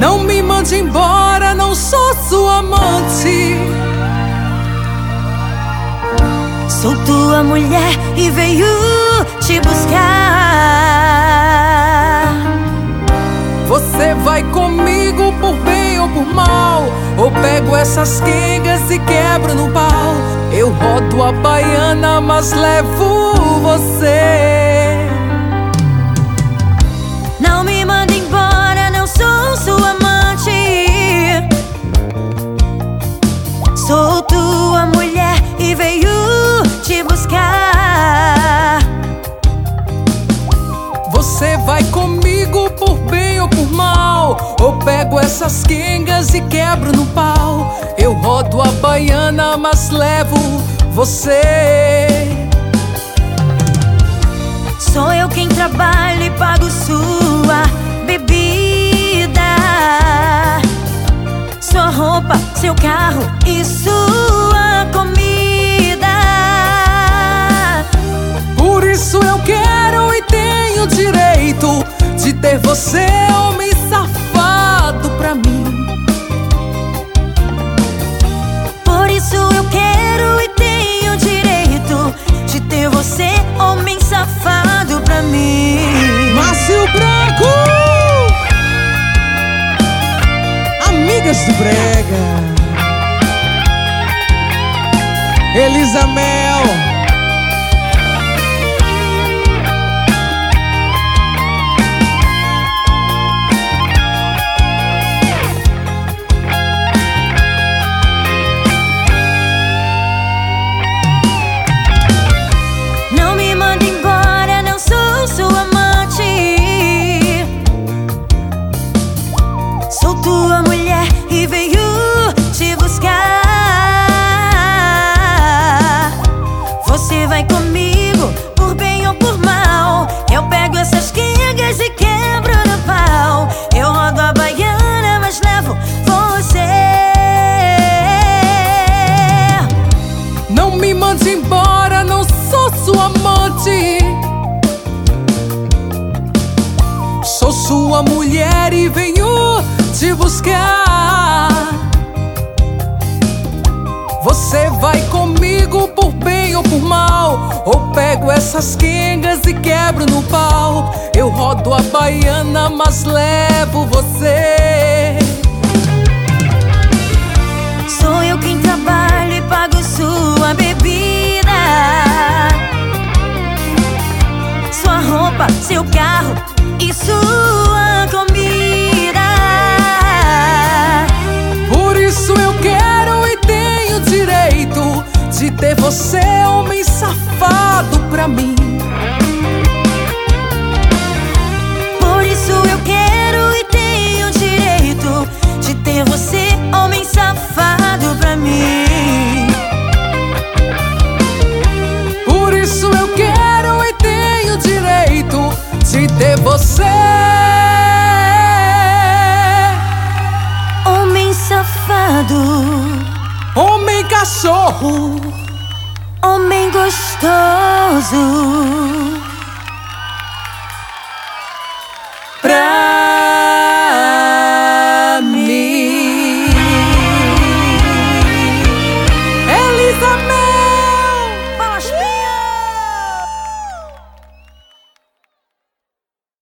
Não me mande embora, não sou sua amante. Sou tua mulher e veio te buscar. Você vai comigo por bem ou por mal, ou pego essas quengas e quebro no pau. Eu rodo a baiana, mas levo você. Não me manda embora, não sou sua amante. Sou tua mulher e veio te buscar. Você vai comigo por bem ou por mal, ou pego essas quengas e quebro no pau. Eu rodo a baiana, mas levo você. Sou eu quem trabalha e pago sua bebida, sua roupa, seu carro e sua comida. Por isso eu quero e tenho direito de ter você, homem safado, pra mim. Por isso eu quero e tenho direito de ter você, homem safado, pra mim. Márcio Branco, Amigas do Brega, Elisa Mel. Não me manda embora, não sou sua amante. Sou tua mulher e veio te buscar. Você vai comigo por bem ou por mal. Eu pego essas quengas e quebro no pau. Eu rodo a baiana, mas levo você. Não me mande embora, não sou sua amante. Sou sua mulher e venho te buscar. Você vai comigo por bem ou por mal, ou pego essas quengas e quebro no pau. Eu rodo a baiana, mas levo você. Sou eu quem trabalha e pago sua bebida, sua roupa, seu carro e sua comida. Por isso eu quero e tenho direito de ter você, homem safado, pra mim. Por isso eu quero e tenho direito de ter você, homem safado, pra mim. Por isso eu quero e tenho direito de ter você, Homem safado, homem cachorro, homem gostoso, pra